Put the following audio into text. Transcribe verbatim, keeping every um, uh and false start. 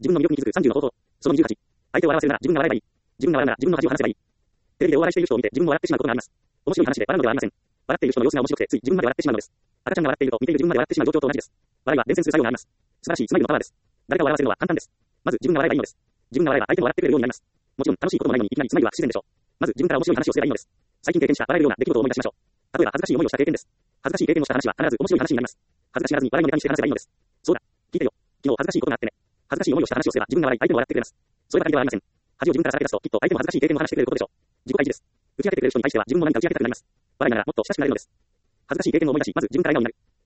自分の魅力に気づくさんじゅうの方法。そのにじゅうはち。相手を笑わせるなら自分が笑えばいい。自分が笑うなら自分の恥を話せばいい。テレビで大笑いしている人を見て自分も笑ってしまうことがあります。面白い話で笑うのではありません。笑っている人の様子が面白くてつい自分まで笑ってしまうのです。赤ちゃんが笑っていると見ている自分まで笑ってしまう状況と同じです。笑いは伝染する作用があります。素晴らしいスマイルのパワーです。誰かを笑わせるのは簡単です。まず自分が笑えばいいのです。自分が笑えば相手も笑ってくれるようになります。もちろん楽しいこともないのにいきなりスマイルは不自然でしょう。まず自分から面白い話をすればいいのです。最近経験した笑えるような出来事を思い出しましょう。例えば恥ずかしい思いをした経験です。恥ずかしい経験をした話は必ず面白い話になります。恥ずかしがらずに笑いのネタにして話せばいいのです。そうだ、聞いてよ。昨日恥ずかしいことがあってね。恥ずかしい思いをした話をすれば自分が笑い相手も笑ってくれます。そればかりではありません。恥を自分からさらけ出すときっと相手も恥ずかしい経験を話してくれることでしょう。自己開示です。打ち明けてくれる人に対しては自分も何か打ち明けたくなります。笑いならもっと親しくなれるのです。恥ずかしい経験を思い出し、まず自分から笑顔になる。